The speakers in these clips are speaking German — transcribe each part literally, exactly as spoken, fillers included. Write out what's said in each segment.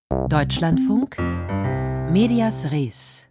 Deutschlandfunk Medias Res.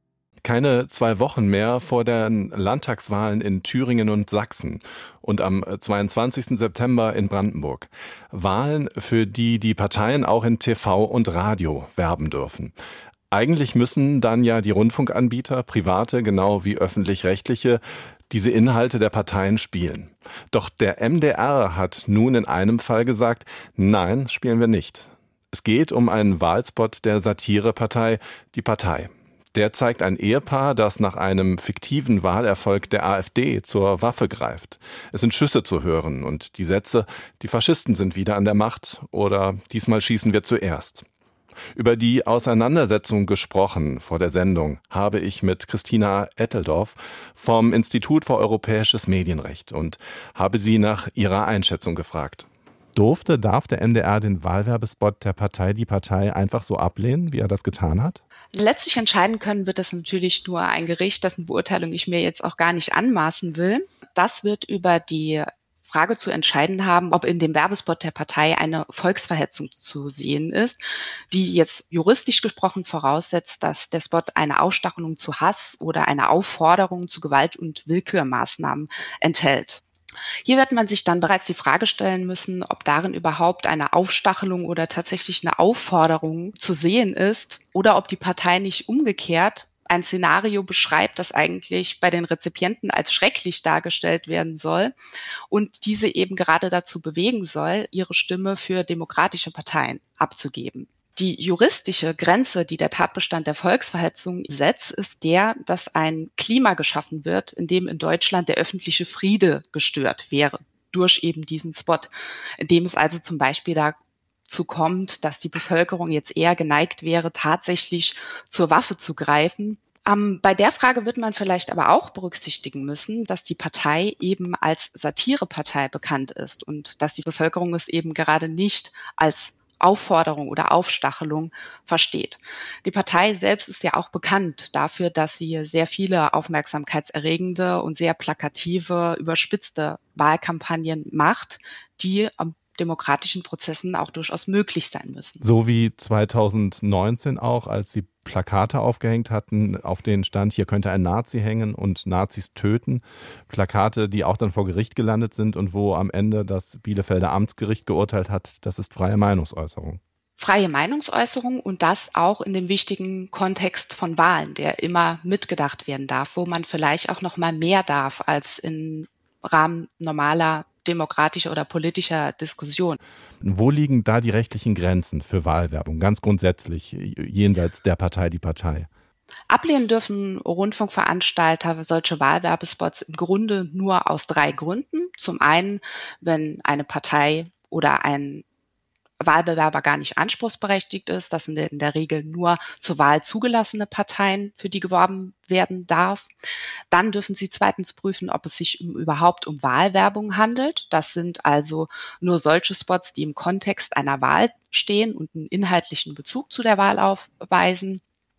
Keine zwei Wochen mehr vor den Landtagswahlen in Thüringen und Sachsen und am zweiundzwanzigsten September in Brandenburg. Wahlen, für die die Parteien auch in T V und Radio werben dürfen. Eigentlich müssen dann ja die Rundfunkanbieter, private genau wie öffentlich-rechtliche, diese Inhalte der Parteien spielen. Doch der M D R hat nun in einem Fall gesagt, nein, spielen wir nicht. Es geht um einen Wahlspot der Satirepartei Die Partei. Der zeigt ein Ehepaar, das nach einem fiktiven Wahlerfolg der AfD zur Waffe greift. Es sind Schüsse zu hören und die Sätze, die Faschisten sind wieder an der Macht oder diesmal schießen wir zuerst. Über die Auseinandersetzung gesprochen vor der Sendung habe ich mit Christina Etteldorf vom Institut für Europäisches Medienrecht und habe sie nach ihrer Einschätzung gefragt. Durfte, darf der M D R den Wahlwerbespot der Partei Die Partei einfach so ablehnen, wie er das getan hat? Letztlich entscheiden können wird das natürlich nur ein Gericht, dessen Beurteilung ich mir jetzt auch gar nicht anmaßen will. Das wird über die Frage zu entscheiden haben, ob in dem Werbespot der Partei eine Volksverhetzung zu sehen ist, die jetzt juristisch gesprochen voraussetzt, dass der Spot eine Aufstachelung zu Hass oder eine Aufforderung zu Gewalt- und Willkürmaßnahmen enthält. Hier wird man sich dann bereits die Frage stellen müssen, ob darin überhaupt eine Aufstachelung oder tatsächlich eine Aufforderung zu sehen ist oder ob die Partei nicht umgekehrt ein Szenario beschreibt, das eigentlich bei den Rezipienten als schrecklich dargestellt werden soll und diese eben gerade dazu bewegen soll, ihre Stimme für demokratische Parteien abzugeben. Die juristische Grenze, die der Tatbestand der Volksverhetzung setzt, ist der, dass ein Klima geschaffen wird, in dem in Deutschland der öffentliche Friede gestört wäre, durch eben diesen Spot, in dem es also zum Beispiel dazu kommt, dass die Bevölkerung jetzt eher geneigt wäre, tatsächlich zur Waffe zu greifen. Ähm, bei der Frage wird man vielleicht aber auch berücksichtigen müssen, dass die Partei eben als Satirepartei bekannt ist und dass die Bevölkerung es eben gerade nicht als Aufforderung oder Aufstachelung versteht. Die Partei selbst ist ja auch bekannt dafür, dass sie sehr viele aufmerksamkeitserregende und sehr plakative, überspitzte Wahlkampagnen macht, die am demokratischen Prozessen auch durchaus möglich sein müssen. So wie zweitausendneunzehn auch, als sie Plakate aufgehängt hatten, auf denen stand, hier könnte ein Nazi hängen und Nazis töten. Plakate, die auch dann vor Gericht gelandet sind und wo am Ende das Bielefelder Amtsgericht geurteilt hat, das ist freie Meinungsäußerung. Freie Meinungsäußerung und das auch in dem wichtigen Kontext von Wahlen, der immer mitgedacht werden darf, wo man vielleicht auch noch mal mehr darf als im Rahmen normaler demokratischer oder politischer Diskussion. Wo liegen da die rechtlichen Grenzen für Wahlwerbung, ganz grundsätzlich, jenseits der Partei Die Partei? Ablehnen dürfen Rundfunkveranstalter solche Wahlwerbespots im Grunde nur aus drei Gründen. Zum einen, wenn eine Partei oder ein Wahlbewerber gar nicht anspruchsberechtigt ist. Das sind in der Regel nur zur Wahl zugelassene Parteien, für die geworben werden darf. Dann dürfen sie zweitens prüfen, ob es sich um, überhaupt um Wahlwerbung handelt. Das sind also nur solche Spots, die im Kontext einer Wahl stehen und einen inhaltlichen Bezug zu der Wahl aufweisen.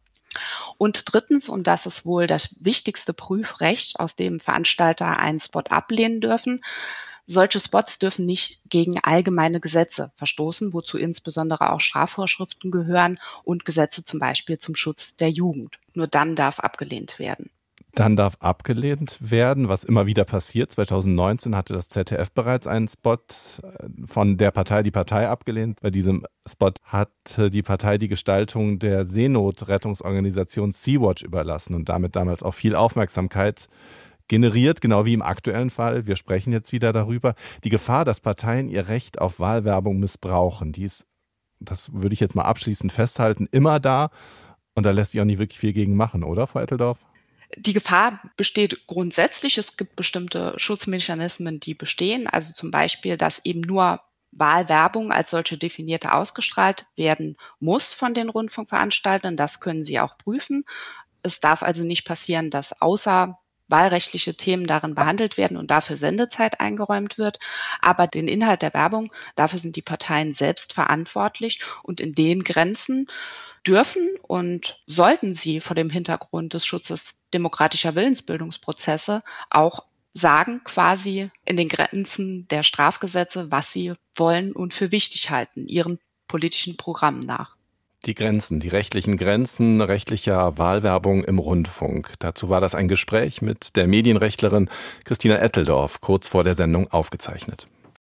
Und drittens, und das ist wohl das wichtigste Prüfrecht, aus dem Veranstalter einen Spot ablehnen dürfen, solche Spots dürfen nicht gegen allgemeine Gesetze verstoßen, wozu insbesondere auch Strafvorschriften gehören und Gesetze zum Beispiel zum Schutz der Jugend. Nur dann darf abgelehnt werden. Dann darf abgelehnt werden, was immer wieder passiert. zweitausendneunzehn hatte das Z D F bereits einen Spot von der Partei Die Partei abgelehnt. Bei diesem Spot hatte die Partei die Gestaltung der Seenotrettungsorganisation Sea-Watch überlassen und damit damals auch viel Aufmerksamkeit generiert, genau wie im aktuellen Fall. Wir sprechen jetzt wieder darüber. Die Gefahr, dass Parteien ihr Recht auf Wahlwerbung missbrauchen, die ist, das würde ich jetzt mal abschließend festhalten, immer da. Und da lässt sich auch nicht wirklich viel gegen machen, oder, Frau Etteldorf? Die Gefahr besteht grundsätzlich. Es gibt bestimmte Schutzmechanismen, die bestehen. Also zum Beispiel, dass eben nur Wahlwerbung als solche definierte ausgestrahlt werden muss von den Rundfunkveranstaltern. Das können sie auch prüfen. Es darf also nicht passieren, dass außer wahlrechtliche Themen darin behandelt werden und dafür Sendezeit eingeräumt wird. Aber den Inhalt der Werbung, dafür sind die Parteien selbst verantwortlich und in den Grenzen dürfen und sollten sie vor dem Hintergrund des Schutzes demokratischer Willensbildungsprozesse auch sagen, quasi in den Grenzen der Strafgesetze, was sie wollen und für wichtig halten, ihren politischen Programmen nach. Die Grenzen, die rechtlichen Grenzen rechtlicher Wahlwerbung im Rundfunk. Dazu war das ein Gespräch mit der Medienrechtlerin Christina Etteldorf kurz vor der Sendung aufgezeichnet.